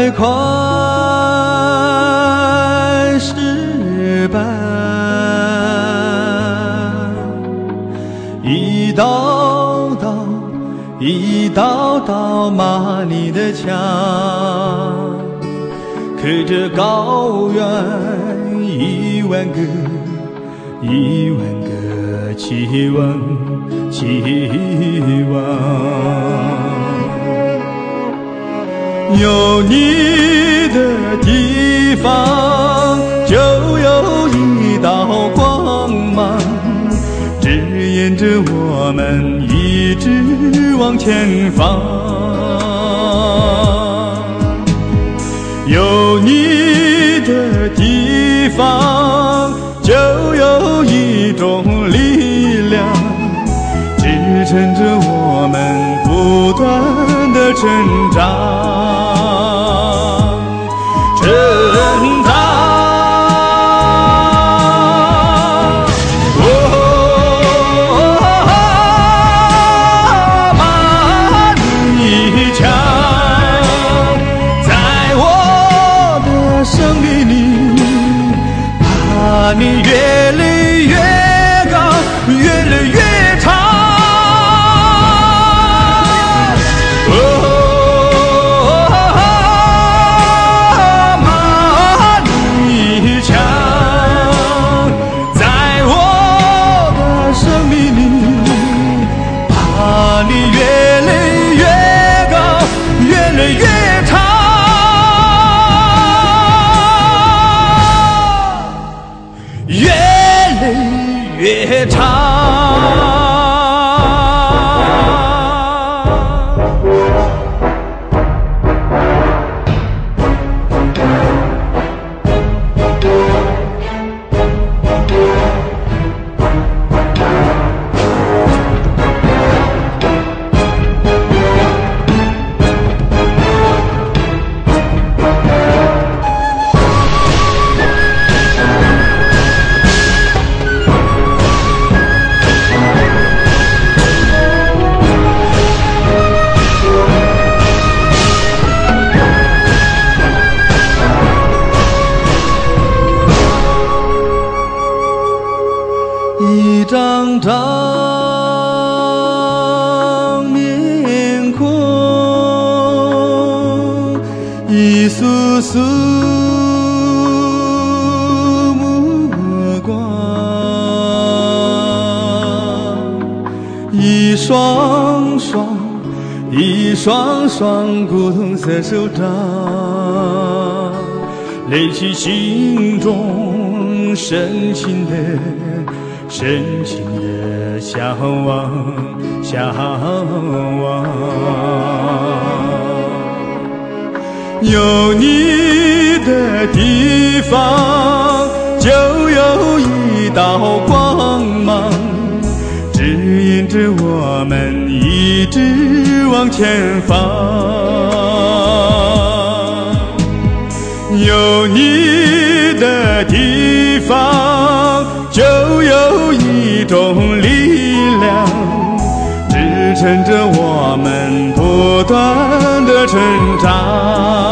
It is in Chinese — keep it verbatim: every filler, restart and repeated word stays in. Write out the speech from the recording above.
快快失败，一道道一道道骂你的墙，刻着高原一万个一万个期望期望，有你的地方就有一道光芒，指引着我们一直往前方。有你的地方就有一种力量，支撑着我们不断的成长成长。你越累越高，越累越长。哦，马力强，在我的生命里，怕你越累越高，越累越长。越累越长。一张张面孔，一束束目光，一双双一双双古铜色手掌，垒起心中深情的深情的向往向往。有你的地方就有一道光芒，指引着我们一直往前方。有你的地方就有一种力量，支撑着我们不断的成长。